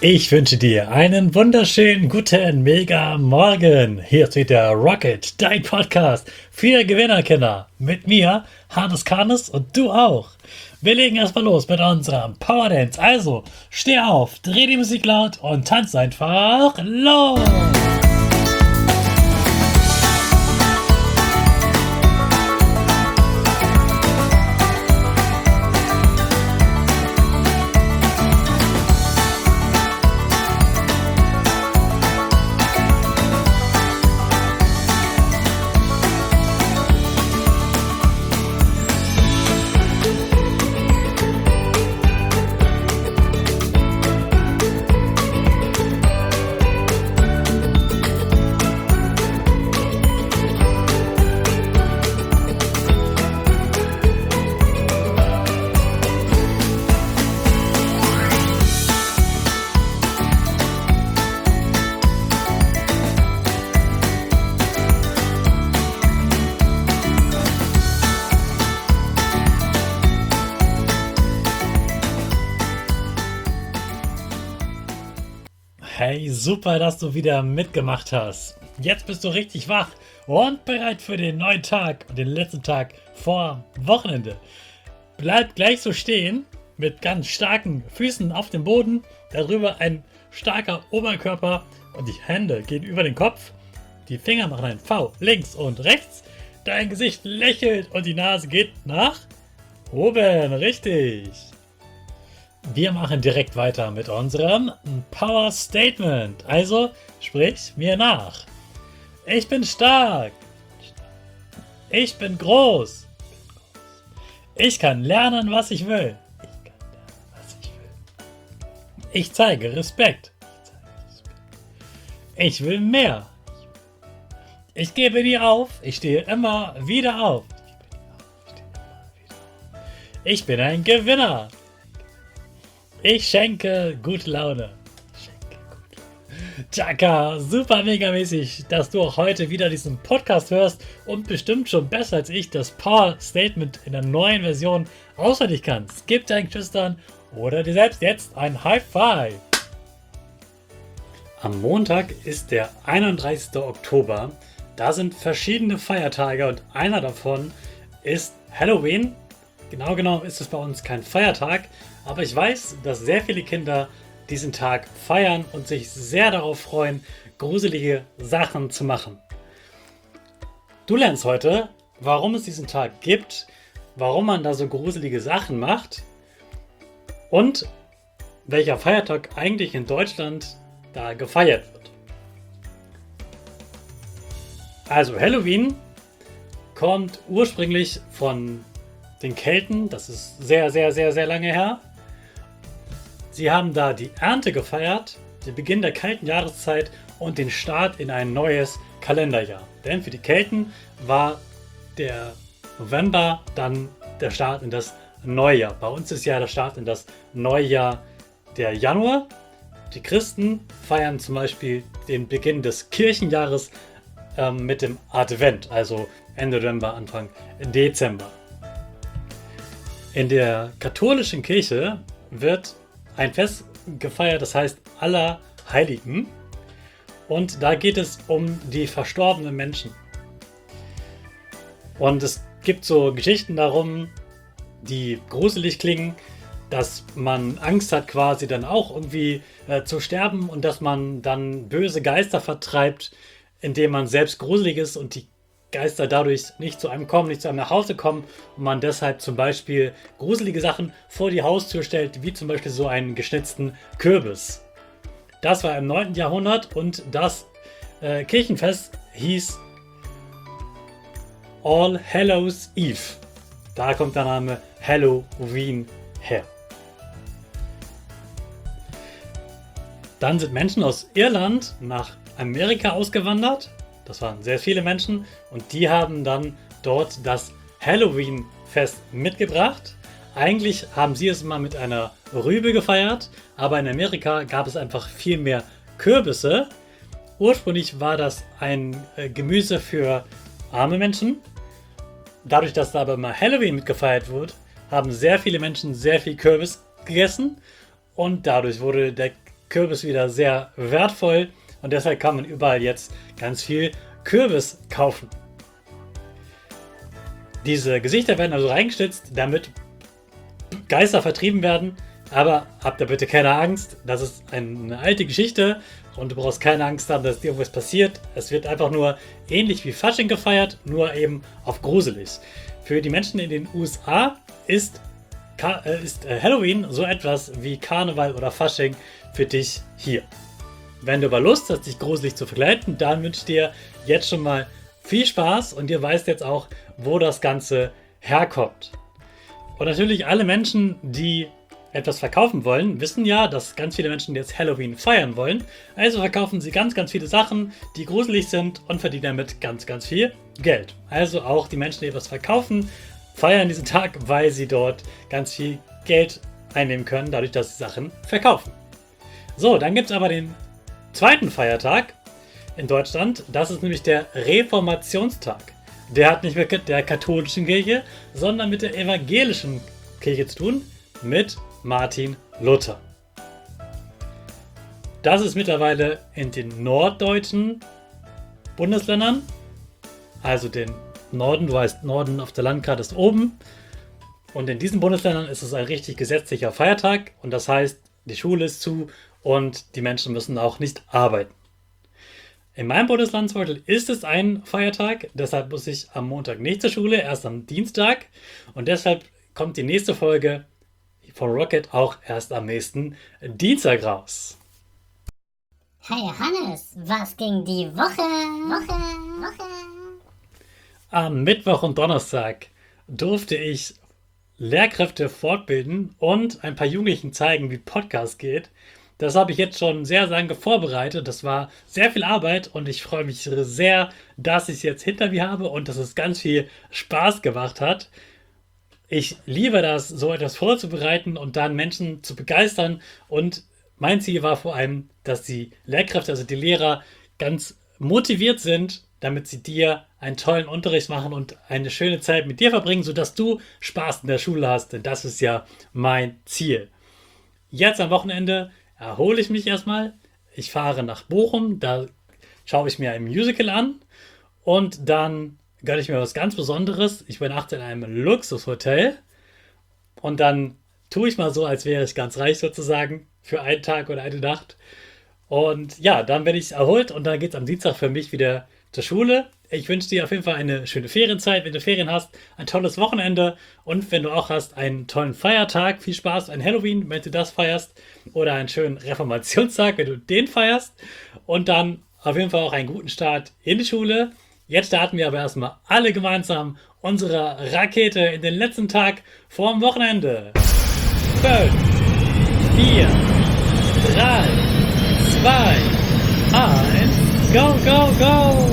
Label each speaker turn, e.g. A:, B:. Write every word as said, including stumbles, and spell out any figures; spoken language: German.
A: Ich wünsche dir einen wunderschönen guten Mega Morgen. Hier ist wieder Rocket, dein Podcast für Gewinnerkinder. Mit mir, Hannes Karnes und du auch. Wir legen erstmal los mit unserem Power Dance. Also, steh auf, dreh die Musik laut und tanz einfach los. Hey, super, dass du wieder mitgemacht hast. Jetzt bist du richtig wach und bereit für den neuen Tag und den letzten Tag vor Wochenende. Bleib gleich so stehen mit ganz starken Füßen auf dem Boden, darüber ein starker Oberkörper und die Hände gehen über den Kopf. Die Finger machen ein V links und rechts. Dein Gesicht lächelt und die Nase geht nach oben. Richtig. Wir machen direkt weiter mit unserem Power Statement. Also sprich mir nach. Ich bin stark. Ich bin groß. Ich kann lernen, was ich will. Ich kann lernen, was ich will. Ich zeige Respekt. Ich will mehr. Ich gebe nie auf. Ich stehe immer wieder auf. Ich bin ein Gewinner. Ich schenke gute Laune. Schenke gute Laune. Chaka, super mega mäßig, dass du auch heute wieder diesen Podcast hörst und bestimmt schon besser als ich das Power Statement in der neuen Version auswendig kannst. Gib deinen Geschwistern oder dir selbst jetzt ein High Five. Am Montag ist der einunddreißigste Oktober. Da sind verschiedene Feiertage und einer davon ist Halloween. Genau genommen ist es bei uns kein Feiertag, aber ich weiß, dass sehr viele Kinder diesen Tag feiern und sich sehr darauf freuen, gruselige Sachen zu machen. Du lernst heute, warum es diesen Tag gibt, warum man da so gruselige Sachen macht und welcher Feiertag eigentlich in Deutschland da gefeiert wird. Also Halloween kommt ursprünglich von den Kelten, das ist sehr, sehr, sehr, sehr lange her. Sie haben da die Ernte gefeiert, den Beginn der kalten Jahreszeit und den Start in ein neues Kalenderjahr. Denn für die Kelten war der November dann der Start in das Neujahr. Bei uns ist ja der Start in das Neujahr der Januar. Die Christen feiern zum Beispiel den Beginn des Kirchenjahres ähm, mit dem Advent, also Ende November, Anfang Dezember. In der katholischen Kirche wird ein Fest gefeiert, das heißt Allerheiligen. Und da geht es um die verstorbenen Menschen. Und es gibt so Geschichten darum, die gruselig klingen, dass man Angst hat, quasi dann auch irgendwie äh, zu sterben und dass man dann böse Geister vertreibt, indem man selbst gruselig ist und die Geister dadurch nicht zu einem kommen, nicht zu einem nach Hause kommen und man deshalb zum Beispiel gruselige Sachen vor die Haustür stellt, wie zum Beispiel so einen geschnitzten Kürbis. Das war im neunten Jahrhundert und das äh, Kirchenfest hieß All Hallows Eve. Da kommt der Name Halloween her. Dann sind Menschen aus Irland nach Amerika ausgewandert. Das waren sehr viele Menschen und die haben dann dort das Halloween-Fest mitgebracht. Eigentlich haben sie es mal mit einer Rübe gefeiert, aber in Amerika gab es einfach viel mehr Kürbisse. Ursprünglich war das ein äh, Gemüse für arme Menschen. Dadurch, dass da aber mal Halloween mitgefeiert wird, haben sehr viele Menschen sehr viel Kürbis gegessen und dadurch wurde der Kürbis wieder sehr wertvoll und deshalb kann man überall jetzt ganz viel Kürbis kaufen. Diese Gesichter werden also reingeschnitzt, damit Geister vertrieben werden. Aber habt da bitte keine Angst, das ist eine alte Geschichte und du brauchst keine Angst haben, dass dir irgendwas passiert. Es wird einfach nur ähnlich wie Fasching gefeiert, nur eben auf gruselig. Für die Menschen in den U S A ist, ist Halloween so etwas wie Karneval oder Fasching für dich hier. Wenn du aber Lust hast, dich gruselig zu verkleiden, dann wünsche ich dir jetzt schon mal viel Spaß und ihr weißt jetzt auch, wo das Ganze herkommt. Und natürlich alle Menschen, die etwas verkaufen wollen, wissen ja, dass ganz viele Menschen jetzt Halloween feiern wollen. Also verkaufen sie ganz, ganz viele Sachen, die gruselig sind und verdienen damit ganz, ganz viel Geld. Also auch die Menschen, die etwas verkaufen, feiern diesen Tag, weil sie dort ganz viel Geld einnehmen können, dadurch, dass sie Sachen verkaufen. So, dann gibt es aber den zweiten Feiertag in Deutschland. Das ist nämlich der Reformationstag. Der hat nicht mit der katholischen Kirche, sondern mit der evangelischen Kirche zu tun, mit Martin Luther. Das ist mittlerweile in den norddeutschen Bundesländern, also den Norden, du weißt, Norden auf der Landkarte ist oben. Und in diesen Bundesländern ist es ein richtig gesetzlicher Feiertag und das heißt, die Schule ist zu und die Menschen müssen auch nicht arbeiten. In meinem Bundesland zum Beispiel ist es ein Feiertag, deshalb muss ich am Montag nicht zur Schule, erst am Dienstag und deshalb kommt die nächste Folge von Rocket auch erst am nächsten Dienstag raus.
B: Hey Hannes, was ging die Woche? Woche, Woche.
A: Am Mittwoch und Donnerstag durfte ich Lehrkräfte fortbilden und ein paar Jugendlichen zeigen, wie Podcast geht. Das habe ich jetzt schon sehr lange vorbereitet. Das war sehr viel Arbeit und ich freue mich sehr, dass ich es jetzt hinter mir habe und dass es ganz viel Spaß gemacht hat. Ich liebe das, so etwas vorzubereiten und dann Menschen zu begeistern. Und mein Ziel war vor allem, dass die Lehrkräfte, also die Lehrer, ganz motiviert sind, damit sie dir einen tollen Unterricht machen und eine schöne Zeit mit dir verbringen, sodass du Spaß in der Schule hast. Denn das ist ja mein Ziel. Jetzt am Wochenende erhole ich mich erstmal. Ich fahre nach Bochum, da schaue ich mir ein Musical an und dann gönne ich mir was ganz Besonderes. Ich übernachte in einem Luxushotel und dann tue ich mal so, als wäre ich ganz reich sozusagen für einen Tag oder eine Nacht. Und ja, dann bin ich erholt und dann geht es am Dienstag für mich wieder zur Schule. Ich wünsche dir auf jeden Fall eine schöne Ferienzeit, wenn du Ferien hast, ein tolles Wochenende und wenn du auch hast, einen tollen Feiertag. Viel Spaß an Halloween, wenn du das feierst oder einen schönen Reformationstag, wenn du den feierst und dann auf jeden Fall auch einen guten Start in die Schule. Jetzt starten wir aber erstmal alle gemeinsam unsere Rakete in den letzten Tag vorm Wochenende. fünf, vier, drei, zwei, eins, go, go, go!